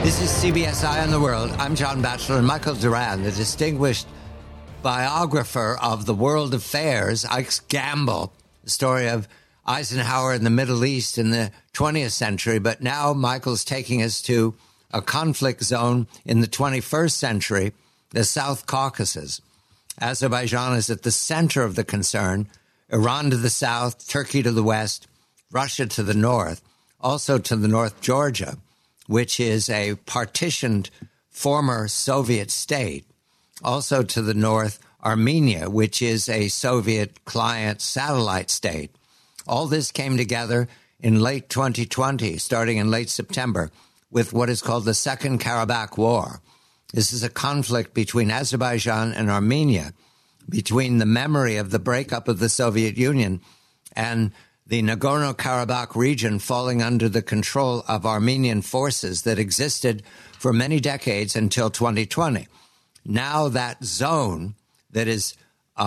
This is CBS Eye on the World. I'm John Batchelor, and Michael Duran, the distinguished biographer of the world affairs, Ike Gamble, the story of Eisenhower in the Middle East in the 20th century. But now Michael's taking us to a conflict zone in the 21st century, the South Caucasus. Azerbaijan is at the center of the concern. Iran to the south, Turkey to the west, Russia to the north, also to the north, Georgia, which is a partitioned former Soviet state. Also to the north, Armenia, which is a Soviet client satellite state. All this came together in late 2020, starting in late September, with what is called the Second Karabakh War. This is a conflict between Azerbaijan and Armenia, between the memory of the breakup of the Soviet Union and the Nagorno-Karabakh region falling under the control of Armenian forces that existed for many decades until 2020. Now that zone that is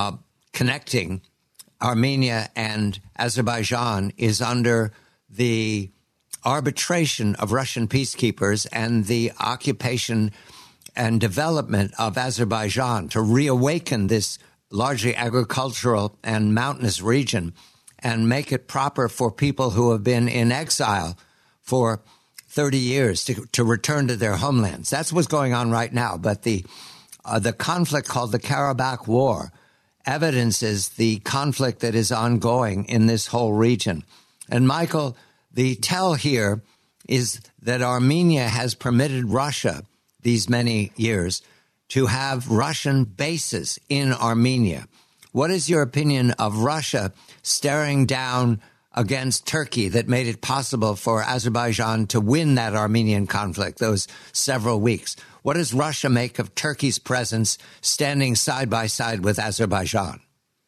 connecting Armenia and Azerbaijan is under the arbitration of Russian peacekeepers and the occupation and development of Azerbaijan to reawaken this largely agricultural and mountainous region and make it proper for people who have been in exile for 30 years to return to their homelands. That's what's going on right now. But the conflict called the Karabakh War evidences the conflict that is ongoing in this whole region. And Michael, the tell here is that Armenia has permitted Russia these many years to have Russian bases in Armenia. What is your opinion of Russia staring down against Turkey that made it possible for Azerbaijan to win that Armenian conflict, those several weeks? What does Russia make of Turkey's presence standing side by side with Azerbaijan?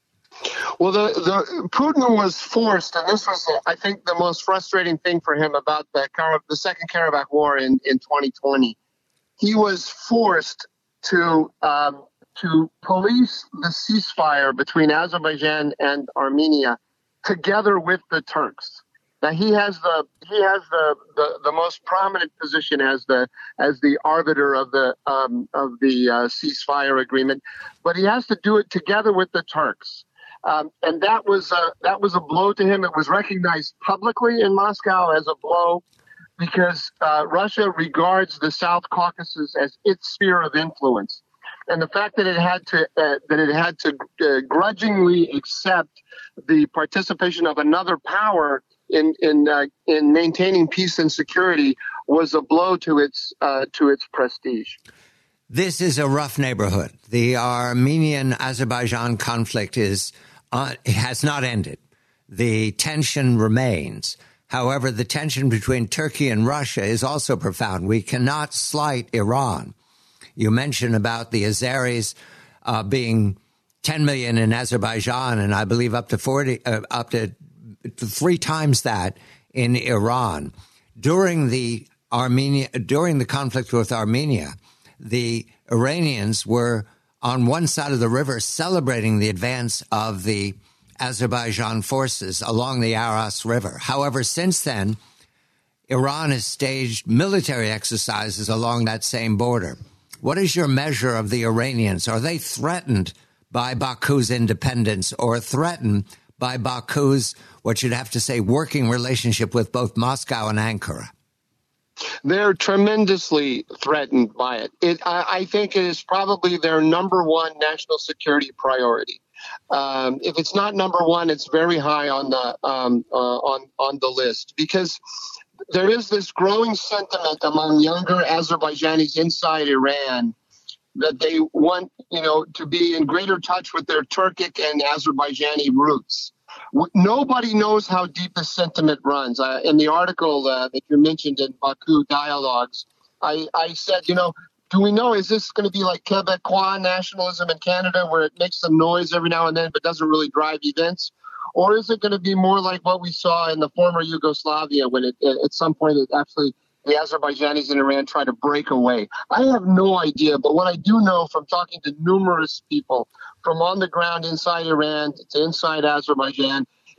Well, Putin was forced, and this was, I think, the most frustrating thing for him about the Second Karabakh War in 2020. He was forced to police the ceasefire between Azerbaijan and Armenia together with the Turks. Now he has the most prominent position as the arbiter of the ceasefire agreement, but he has to do it together with the Turks. And that was a blow to him. It was recognized publicly in Moscow as a blow because Russia regards the South Caucasus as its sphere of influence. And the fact that it had to grudgingly accept the participation of another power in maintaining peace and security was a blow to its prestige. This is a rough neighborhood. The Armenian-Azerbaijan conflict has not ended. The tension remains. However, the tension between Turkey and Russia is also profound. We cannot slight Iran. You mentioned about the Azeris being 10 million in Azerbaijan, and I believe up to 3 times that in Iran. During the conflict with Armenia, the Iranians were on one side of the river celebrating the advance of the Azerbaijan forces along the Aras River. However, since then, Iran has staged military exercises along that same border. What is your measure of the Iranians? Are they threatened by Baku's independence or threatened by Baku's, what you'd have to say, working relationship with both Moscow and Ankara? They're tremendously threatened by it. I think it is probably their number one national security priority. If it's not number one, it's very high on the list because there is this growing sentiment among younger Azerbaijanis inside Iran that they want, to be in greater touch with their Turkic and Azerbaijani roots. Nobody knows how deep the sentiment runs. In the article that you mentioned in Baku Dialogues, I said, do we know, is this going to be like Quebecois nationalism in Canada where it makes some noise every now and then but doesn't really drive events? Or is it going to be more like what we saw in the former Yugoslavia when at some point the Azerbaijanis in Iran try to break away? I have no idea, but what I do know from talking to numerous people from on the ground inside Iran to inside Azerbaijan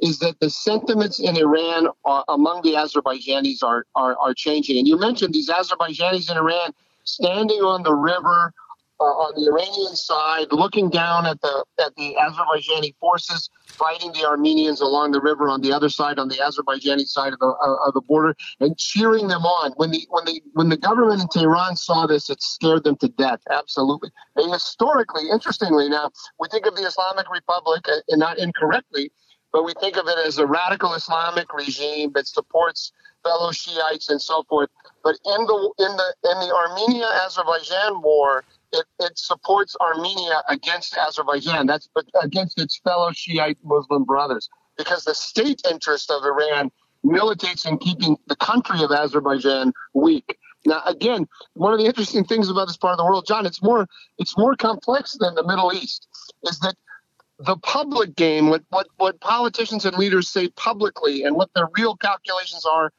is that the sentiments in Iran among the Azerbaijanis are changing. And you mentioned these Azerbaijanis in Iran standing on the river on the Iranian side, looking down at the Azerbaijani forces fighting the Armenians along the river on the other side, on the Azerbaijani side of the border, and cheering them on. When the government in Tehran saw this, it scared them to death. Absolutely. And historically, interestingly, now we think of the Islamic Republic, and not incorrectly, but we think of it as a radical Islamic regime that supports fellow Shiites and so forth. But in the Armenia-Azerbaijan war, it supports Armenia against Azerbaijan. That's against its fellow Shiite Muslim brothers, because the state interest of Iran militates in keeping the country of Azerbaijan weak. Now, again, one of the interesting things about this part of the world, John, it's more complex than the Middle East, is that the public game, what politicians and leaders say publicly and what their real calculations are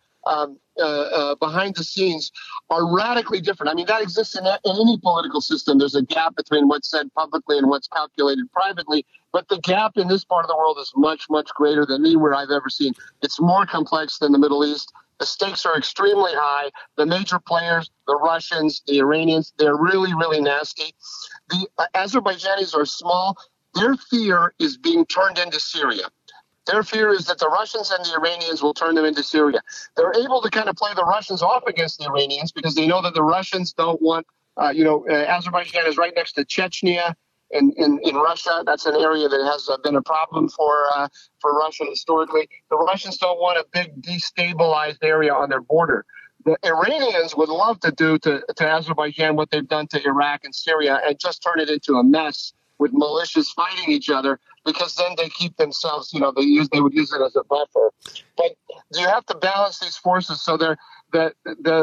behind the scenes are radically different. I mean, that exists in any political system. There's a gap between what's said publicly and what's calculated privately. But the gap in this part of the world is much, much greater than anywhere I've ever seen. It's more complex than the Middle East. The stakes are extremely high. The major players, the Russians, the Iranians, they're really, really nasty. The Azerbaijanis are small. Their fear is being turned into Syria. Their fear is that the Russians and the Iranians will turn them into Syria. They're able to kind of play the Russians off against the Iranians because they know that the Russians don't want, Azerbaijan is right next to Chechnya in Russia. That's an area that has been a problem for Russia historically. The Russians don't want a big destabilized area on their border. The Iranians would love to do to Azerbaijan what they've done to Iraq and Syria and just turn it into a mess with militias fighting each other, because then they keep themselves, they would use it as a buffer. But you have to balance these forces. So the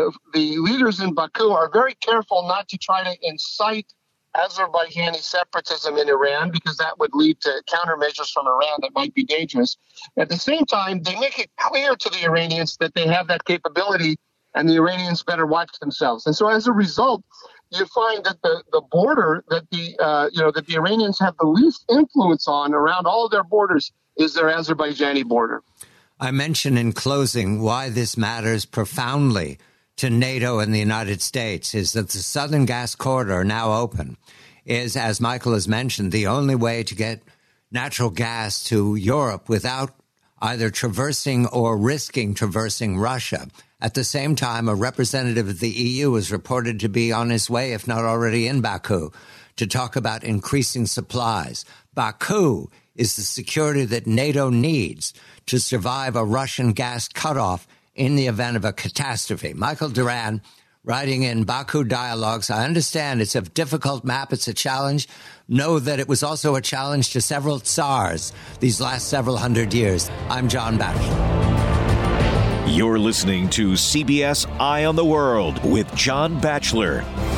leaders in Baku are very careful not to try to incite Azerbaijani separatism in Iran, because that would lead to countermeasures from Iran that might be dangerous. At the same time, they make it clear to the Iranians that they have that capability, and the Iranians better watch themselves. And so as a result, you find that the border that the Iranians have the least influence on around all of their borders is their Azerbaijani border. I mentioned in closing why this matters profoundly to NATO and the United States is that the Southern Gas Corridor, now open, is, as Michael has mentioned, the only way to get natural gas to Europe without either traversing or risking traversing Russia. At the same time, a representative of the EU is reported to be on his way, if not already in Baku, to talk about increasing supplies. Baku is the security that NATO needs to survive a Russian gas cutoff in the event of a catastrophe. Michael Doran, writing in Baku Dialogues, I understand it's a difficult map, it's a challenge. Know that it was also a challenge to several Tsars these last several hundred years. I'm John Batchelor. You're listening to CBS Eye on the World with John Batchelor.